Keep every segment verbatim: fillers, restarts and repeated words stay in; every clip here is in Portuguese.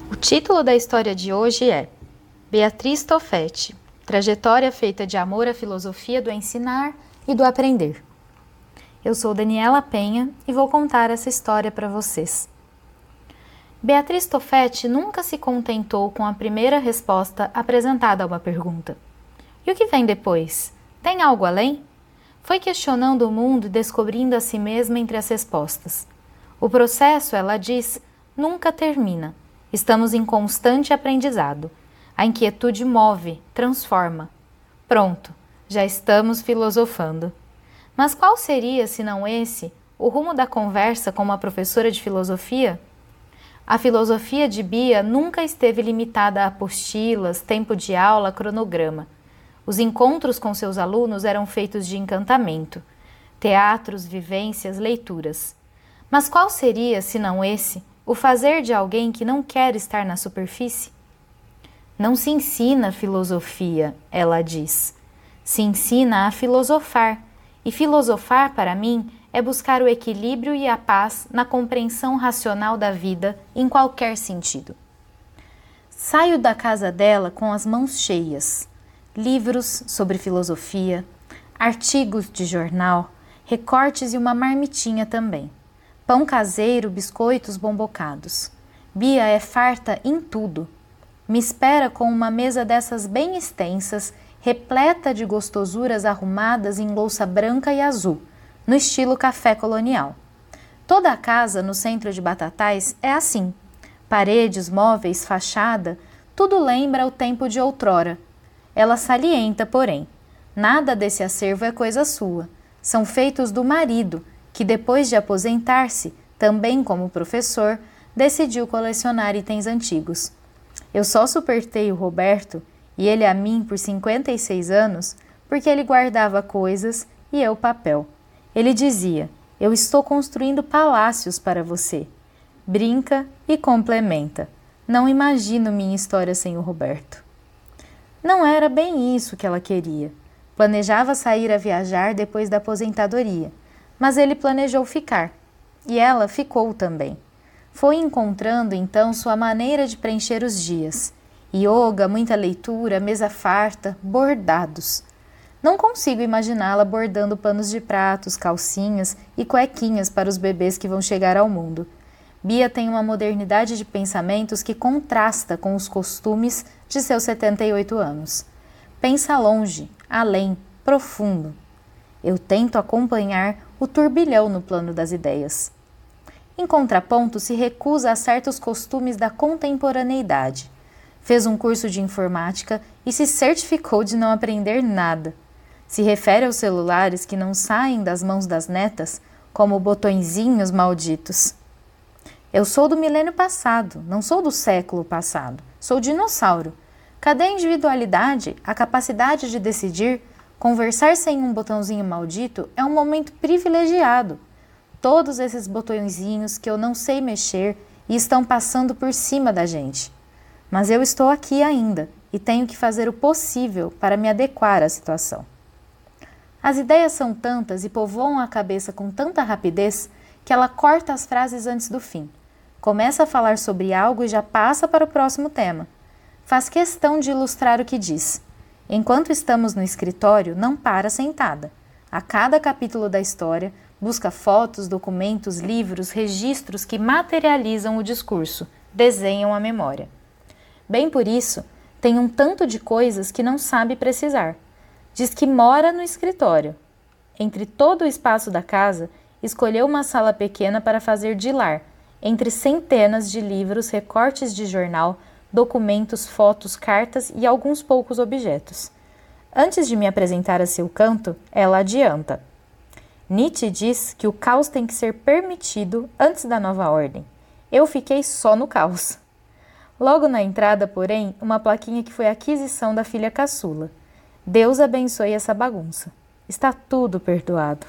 O título da história de hoje é Beatriz Tofetti, trajetória feita de amor à filosofia do ensinar e do aprender. Eu sou Daniela Penha e vou contar essa história para vocês. Beatriz Tofetti nunca se contentou com a primeira resposta apresentada a uma pergunta. E o que vem depois? Tem algo além? Foi questionando o mundo e descobrindo a si mesma entre as respostas. O processo, ela diz, nunca termina. Estamos em constante aprendizado. A inquietude move, transforma. Pronto, já estamos filosofando. Mas qual seria, se não esse, o rumo da conversa com uma professora de filosofia? A filosofia de Bia nunca esteve limitada a apostilas, tempo de aula, cronograma. Os encontros com seus alunos eram feitos de encantamento, teatros, vivências, leituras. Mas qual seria, se não esse, o fazer de alguém que não quer estar na superfície? Não se ensina filosofia, ela diz. Se ensina a filosofar. E filosofar, para mim, é buscar o equilíbrio e a paz na compreensão racional da vida em qualquer sentido. Saio da casa dela com as mãos cheias. Livros sobre filosofia, artigos de jornal, recortes e uma marmitinha também. Pão caseiro, biscoitos bombocados. Bia é farta em tudo. Me espera com uma mesa dessas bem extensas, repleta de gostosuras arrumadas em louça branca e azul, no estilo café colonial. Toda a casa no centro de Batatais é assim. Paredes, móveis, fachada, tudo lembra o tempo de outrora. Ela salienta, porém, nada desse acervo é coisa sua. São feitos do marido, que depois de aposentar-se, também como professor, decidiu colecionar itens antigos. Eu só suportei o Roberto, e ele a mim por cinquenta e seis anos, porque ele guardava coisas e eu papel. Ele dizia, eu estou construindo palácios para você. Brinca e complementa. Não imagino minha história sem o Roberto. Não era bem isso que ela queria. Planejava sair a viajar depois da aposentadoria, mas ele planejou ficar. E ela ficou também. Foi encontrando então sua maneira de preencher os dias. Yoga, muita leitura, mesa farta, bordados. Não consigo imaginá-la bordando panos de pratos, calcinhas e cuequinhas para os bebês que vão chegar ao mundo. Bia tem uma modernidade de pensamentos que contrasta com os costumes de seus setenta e oito anos. Pensa longe, além, profundo. Eu tento acompanhar o turbilhão no plano das ideias. Em contraponto, se recusa a certos costumes da contemporaneidade. Fez um curso de informática e se certificou de não aprender nada. Se refere aos celulares que não saem das mãos das netas como botõezinhos malditos. Eu sou do milênio passado, não sou do século passado. Sou dinossauro. Cadê a individualidade, a capacidade de decidir? Conversar sem um botãozinho maldito é um momento privilegiado. Todos esses botõezinhos que eu não sei mexer e estão passando por cima da gente. Mas eu estou aqui ainda e tenho que fazer o possível para me adequar à situação. As ideias são tantas e povoam a cabeça com tanta rapidez que ela corta as frases antes do fim. Começa a falar sobre algo e já passa para o próximo tema. Faz questão de ilustrar o que diz. Enquanto estamos no escritório, não para sentada. A cada capítulo da história, busca fotos, documentos, livros, registros que materializam o discurso, desenham a memória. Bem por isso, tem um tanto de coisas que não sabe precisar. Diz que mora no escritório. Entre todo o espaço da casa, escolheu uma sala pequena para fazer de lar, entre centenas de livros, recortes de jornal, documentos, fotos, cartas e alguns poucos objetos. Antes de me apresentar a seu canto, ela adianta. Nietzsche diz que o caos tem que ser permitido antes da nova ordem. Eu fiquei só no caos. Logo na entrada, porém, uma plaquinha que foi aquisição da filha caçula. Deus abençoe essa bagunça. Está tudo perdoado.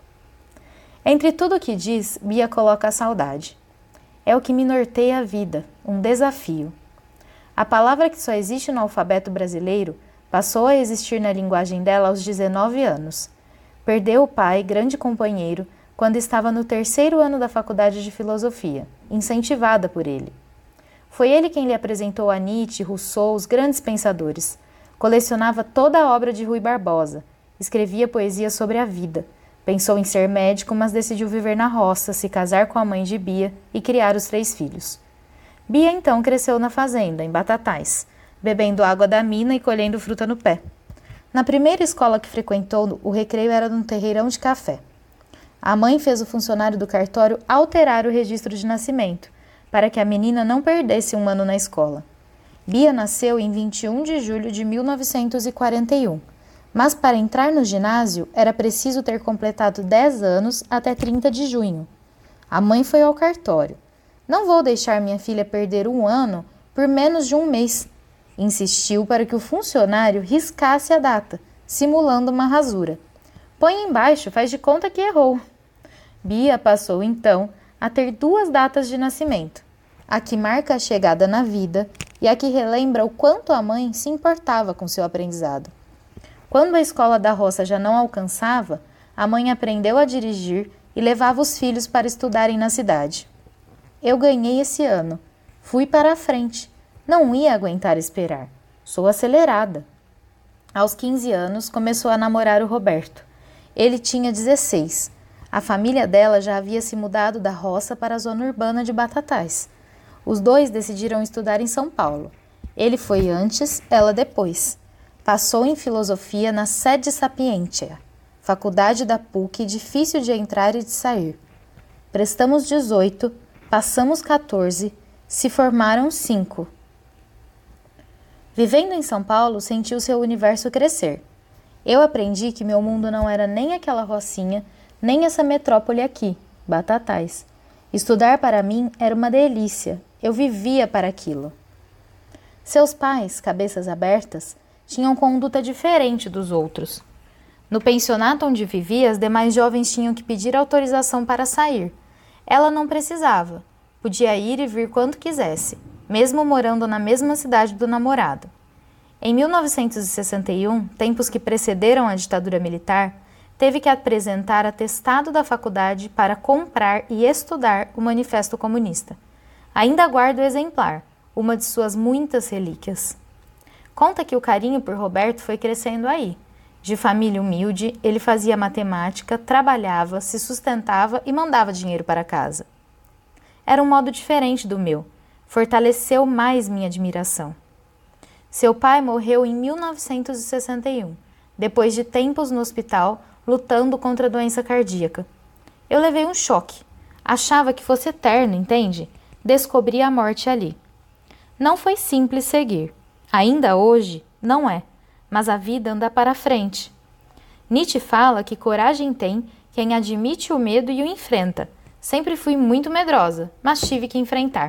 Entre tudo o que diz, Bia coloca a saudade. É o que me norteia a vida, um desafio. A palavra que só existe no alfabeto brasileiro passou a existir na linguagem dela aos dezenove anos. Perdeu o pai, grande companheiro, quando estava no terceiro ano da faculdade de filosofia, incentivada por ele. Foi ele quem lhe apresentou a Nietzsche, Rousseau, os grandes pensadores. Colecionava toda a obra de Rui Barbosa. Escrevia poesia sobre a vida. Pensou em ser médico, mas decidiu viver na roça, se casar com a mãe de Bia e criar os três filhos. Bia então cresceu na fazenda, em Batatais, bebendo água da mina e colhendo fruta no pé. Na primeira escola que frequentou, o recreio era num terreirão de café. A mãe fez o funcionário do cartório alterar o registro de nascimento, para que a menina não perdesse um ano na escola. Bia nasceu em vinte e um de julho de mil novecentos e quarenta e um, mas para entrar no ginásio era preciso ter completado dez anos até trinta de junho. A mãe foi ao cartório. Não vou deixar minha filha perder um ano por menos de um mês. Insistiu para que o funcionário riscasse a data, simulando uma rasura. Põe embaixo, faz de conta que errou. Bia passou, então, a ter duas datas de nascimento, a que marca a chegada na vida e a que relembra o quanto a mãe se importava com seu aprendizado. Quando a escola da roça já não alcançava, a mãe aprendeu a dirigir e levava os filhos para estudarem na cidade. Eu ganhei esse ano. Fui para a frente. Não ia aguentar esperar. Sou acelerada. Aos quinze anos, começou a namorar o Roberto. Ele tinha dezesseis. A família dela já havia se mudado da roça para a zona urbana de Batatais. Os dois decidiram estudar em São Paulo. Ele foi antes, ela depois. Passou em filosofia na Sede Sapientia, faculdade da P U C, difícil de entrar e de sair. Prestamos dezoito, passamos quatorze, se formaram cinco. Vivendo em São Paulo, sentiu seu universo crescer. Eu aprendi que meu mundo não era nem aquela rocinha, nem essa metrópole aqui, Batatais. Estudar para mim era uma delícia, eu vivia para aquilo. Seus pais, cabeças abertas, tinham conduta diferente dos outros. No pensionato onde vivia, as demais jovens tinham que pedir autorização para sair. Ela não precisava, podia ir e vir quando quisesse, mesmo morando na mesma cidade do namorado. Em mil novecentos e sessenta e um, tempos que precederam a ditadura militar, teve que apresentar atestado da faculdade para comprar e estudar o Manifesto Comunista. Ainda guardo o exemplar, uma de suas muitas relíquias. Conta que o carinho por Roberto foi crescendo aí. De família humilde, ele fazia matemática, trabalhava, se sustentava e mandava dinheiro para casa. Era um modo diferente do meu, fortaleceu mais minha admiração. Seu pai morreu em mil novecentos e sessenta e um, depois de tempos no hospital, lutando contra a doença cardíaca. Eu levei um choque. Achava que fosse eterno, entende? Descobri a morte ali. Não foi simples seguir. Ainda hoje, não é, mas a vida anda para frente. Nietzsche fala que coragem tem quem admite o medo e o enfrenta. Sempre fui muito medrosa, mas tive que enfrentar.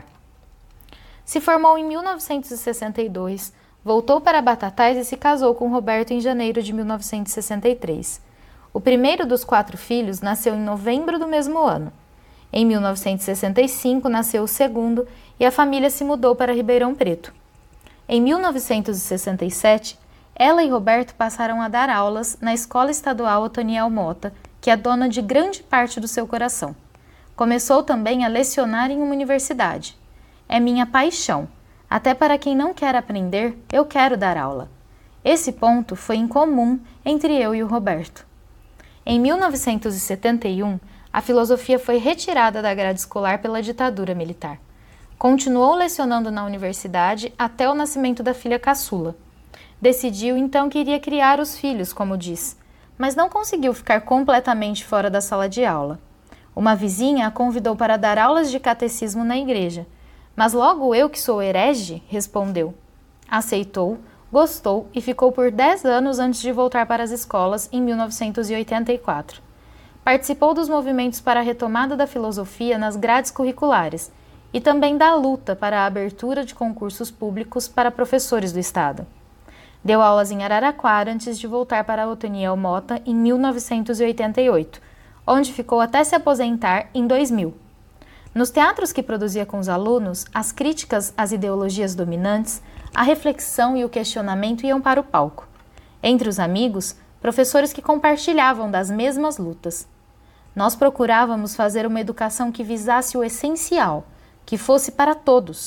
Se formou em mil novecentos e sessenta e dois, voltou para Batatais e se casou com Roberto em janeiro de mil novecentos e sessenta e três. O primeiro dos quatro filhos nasceu em novembro do mesmo ano. Em mil novecentos e sessenta e cinco nasceu o segundo e a família se mudou para Ribeirão Preto. Em mil novecentos e sessenta e sete, ela e Roberto passaram a dar aulas na Escola Estadual Otoniel Mota, que é dona de grande parte do seu coração. Começou também a lecionar em uma universidade. É minha paixão. Até para quem não quer aprender, eu quero dar aula. Esse ponto foi em comum entre eu e o Roberto. Em mil novecentos e setenta e um, a filosofia foi retirada da grade escolar pela ditadura militar. Continuou lecionando na universidade até o nascimento da filha caçula. Decidiu então que iria criar os filhos, como diz, mas não conseguiu ficar completamente fora da sala de aula. Uma vizinha a convidou para dar aulas de catecismo na igreja, mas logo eu, que sou herege, respondeu. Aceitou, gostou e ficou por dez anos antes de voltar para as escolas em mil novecentos e oitenta e quatro. Participou dos movimentos para a retomada da filosofia nas grades curriculares e também da luta para a abertura de concursos públicos para professores do Estado. Deu aulas em Araraquara antes de voltar para a Otoniel Mota em mil novecentos e oitenta e oito, onde ficou até se aposentar em dois mil. Nos teatros que produzia com os alunos, as críticas às ideologias dominantes, a reflexão e o questionamento iam para o palco. Entre os amigos, professores que compartilhavam das mesmas lutas. Nós procurávamos fazer uma educação que visasse o essencial, que fosse para todos.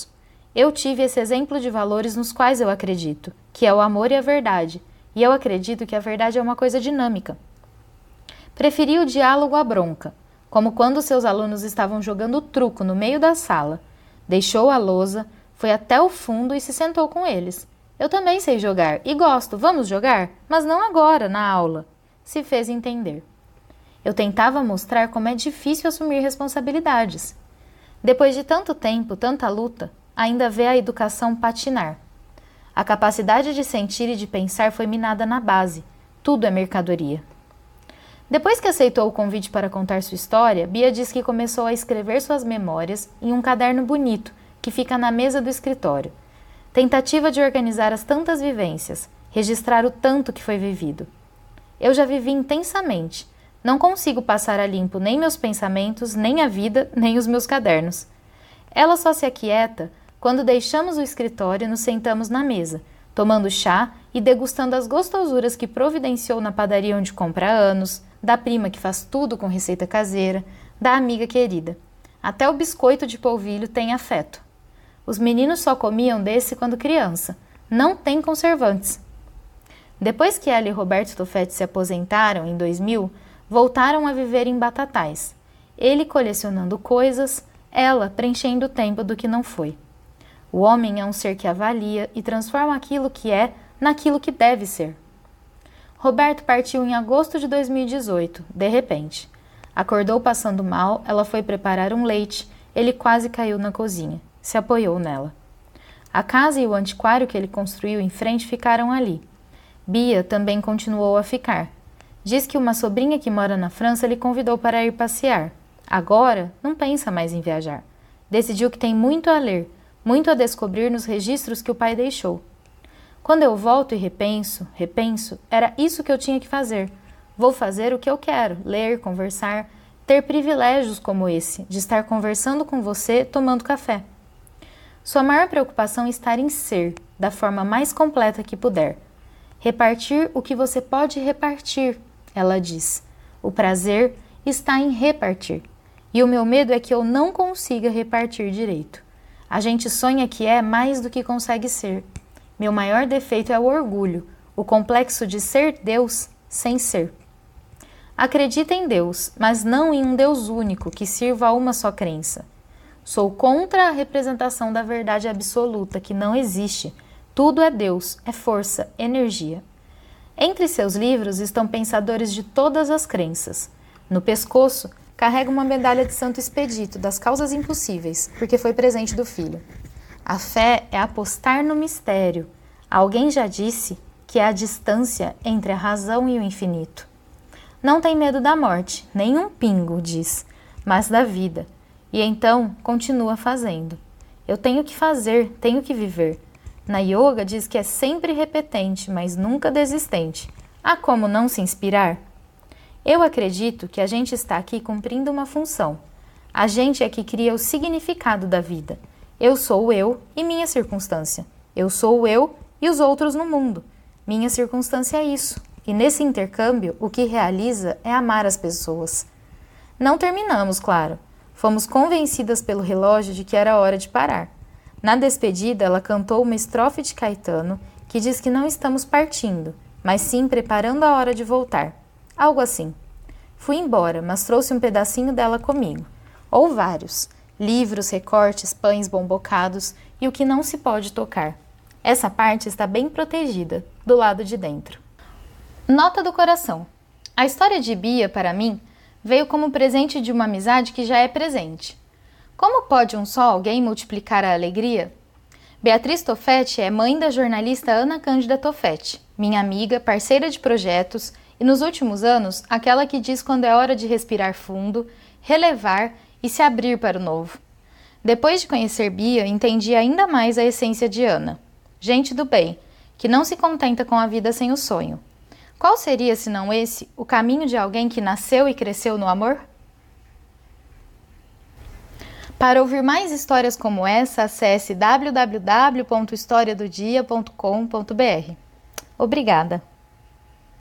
Eu tive esse exemplo de valores nos quais eu acredito, que é o amor e a verdade, e eu acredito que a verdade é uma coisa dinâmica. Preferi o diálogo à bronca, como quando seus alunos estavam jogando truco no meio da sala. Deixou a lousa, foi até o fundo e se sentou com eles. Eu também sei jogar e gosto, vamos jogar? Mas não agora, na aula. Se fez entender. Eu tentava mostrar como é difícil assumir responsabilidades. Depois de tanto tempo, tanta luta, ainda vê a educação patinar. A capacidade de sentir e de pensar foi minada na base. Tudo é mercadoria. Depois que aceitou o convite para contar sua história, Bia diz que começou a escrever suas memórias em um caderno bonito que fica na mesa do escritório. Tentativa de organizar as tantas vivências, registrar o tanto que foi vivido. Eu já vivi intensamente. Não consigo passar a limpo nem meus pensamentos, nem a vida, nem os meus cadernos. Ela só se aquieta quando deixamos o escritório e nos sentamos na mesa, tomando chá e degustando as gostosuras que providenciou na padaria onde compra há anos, da prima que faz tudo com receita caseira, da amiga querida. Até o biscoito de polvilho tem afeto. Os meninos só comiam desse quando criança. Não tem conservantes. Depois que ela e Roberto Tofetti se aposentaram, em dois mil, voltaram a viver em Batatais. Ele colecionando coisas, ela preenchendo o tempo do que não foi. O homem é um ser que avalia e transforma aquilo que é naquilo que deve ser. Roberto partiu em agosto de dois mil e dezoito, de repente. Acordou passando mal, ela foi preparar um leite, ele quase caiu na cozinha. Se apoiou nela. A casa e o antiquário que ele construiu em frente ficaram ali. Bia também continuou a ficar. Diz que uma sobrinha que mora na França lhe convidou para ir passear. Agora, não pensa mais em viajar. Decidiu que tem muito a ler, muito a descobrir nos registros que o pai deixou. Quando eu volto e repenso, repenso, era isso que eu tinha que fazer. Vou fazer o que eu quero, ler, conversar, ter privilégios como esse, de estar conversando com você, tomando café. Sua maior preocupação é estar em ser, da forma mais completa que puder. Repartir o que você pode repartir, ela diz. O prazer está em repartir. E o meu medo é que eu não consiga repartir direito. A gente sonha que é mais do que consegue ser. Meu maior defeito é o orgulho, o complexo de ser Deus sem ser. Acredita em Deus, mas não em um Deus único que sirva a uma só crença. Sou contra a representação da verdade absoluta, que não existe. Tudo é Deus, é força, energia. Entre seus livros estão pensadores de todas as crenças. No pescoço, carrega uma medalha de Santo Expedito, das causas impossíveis, porque foi presente do filho. A fé é apostar no mistério. Alguém já disse que é a distância entre a razão e o infinito. Não tem medo da morte, nem um pingo, diz, mas da vida. E então continua fazendo. Eu tenho que fazer, tenho que viver. Na yoga diz que é sempre repetente, mas nunca desistente. Há como não se inspirar? Eu acredito que a gente está aqui cumprindo uma função. A gente é que cria o significado da vida. Eu sou o eu e minha circunstância. Eu sou o eu e os outros no mundo. Minha circunstância é isso. E nesse intercâmbio, o que realiza é amar as pessoas. Não terminamos, claro. Fomos convencidas pelo relógio de que era hora de parar. Na despedida, ela cantou uma estrofe de Caetano que diz que não estamos partindo, mas sim preparando a hora de voltar. Algo assim. Fui embora, mas trouxe um pedacinho dela comigo. Ou vários. Livros, recortes, pães bombocados e o que não se pode tocar. Essa parte está bem protegida, do lado de dentro. Nota do coração. A história de Bia, para mim, veio como presente de uma amizade que já é presente. Como pode um só alguém multiplicar a alegria? Beatriz Tofetti é mãe da jornalista Ana Cândida Tofetti, minha amiga, parceira de projetos e, nos últimos anos, aquela que diz quando é hora de respirar fundo, relevar e se abrir para o novo. Depois de conhecer Bia, entendi ainda mais a essência de Ana. Gente do bem, que não se contenta com a vida sem o sonho. Qual seria, se não esse, o caminho de alguém que nasceu e cresceu no amor? Para ouvir mais histórias como essa, acesse w w w ponto historia do dia ponto com ponto b r. Obrigada!